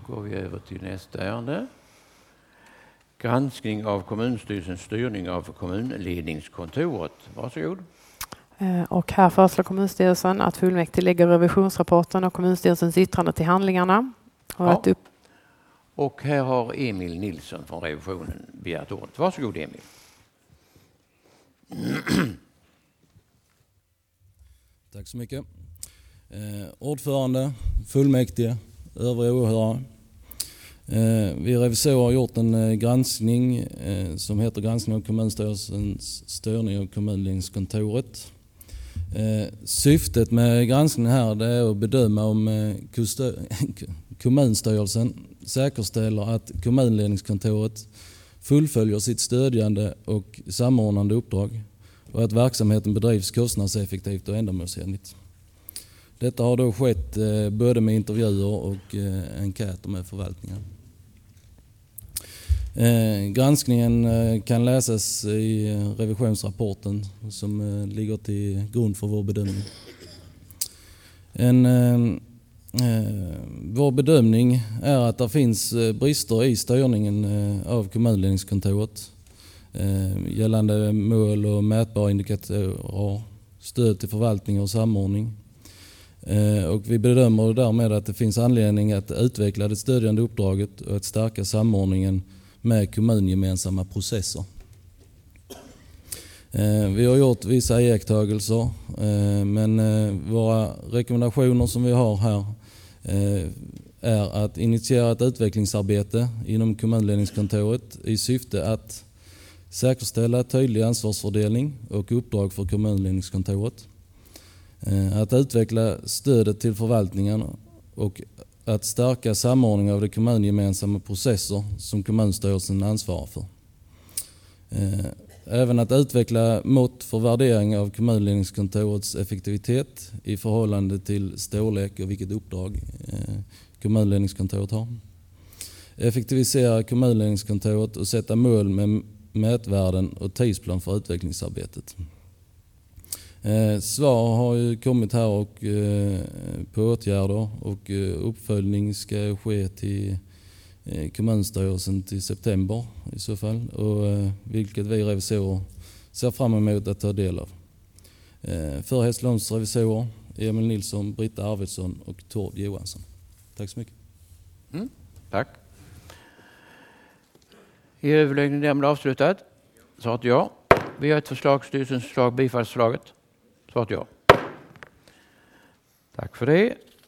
Går vi över till nästa ärende. Granskning av kommunstyrelsens styrning av kommunledningskontoret. Varsågod. Och här föreslår kommunstyrelsen att fullmäktige lägger revisionsrapporten och kommunstyrelsens yttrande till handlingarna. Och här har Emil Nilsson från revisionen begärt ordet. Varsågod Emil. Tack så mycket. Ordförande, fullmäktige, övriga åhörare. Vi revisorer har gjort en granskning som heter granskning av kommunstyrelsens styrning av kommunledningskontoret. Syftet med granskningen här det är att bedöma om kommunstyrelsen säkerställer att kommunledningskontoret fullföljer sitt stödjande och samordnande uppdrag och att verksamheten bedrivs kostnadseffektivt och ändamålsenligt. Detta har då skett både med intervjuer och enkäter med förvaltningen. Granskningen kan läsas i revisionsrapporten som ligger till grund för vår bedömning. Vår bedömning är att det finns brister i styrningen av kommunledningskontoret gällande mål och mätbara indikatorer, stöd till förvaltning och samordning. Och vi bedömer därmed att det finns anledning att utveckla det stödjande uppdraget och att stärka samordningen med kommungemensamma processer. Vi har gjort vissa iakttagelser men våra rekommendationer som vi har här är att initiera ett utvecklingsarbete inom kommunledningskontoret i syfte att säkerställa tydlig ansvarsfördelning och uppdrag för kommunledningskontoret. Att utveckla stödet till förvaltningen och att stärka samordning av de kommungemensamma processer som kommunstyrelsen ansvarar för. Även att utveckla mått för värdering av kommunledningskontorets effektivitet i förhållande till storlek och vilket uppdrag kommunledningskontoret har. Effektivisera kommunledningskontoret och sätta mål med mätvärden och tidsplan för utvecklingsarbetet. Svar har ju kommit här och på åtgärder och uppföljning ska ske till kommunstyrelsen till september i så fall och vilket vi revisorer ser fram emot att ta del av. För Hässleholms revisorer Emil Nilsson, Britta Arvidsson och Tord Johansson. Tack så mycket. Tack. Är överläggningen därmed avslutad? Svaret ja. Vi har ett förslag, styrelsens förslag, bifallsförslaget. Svaret ja. Tack för det.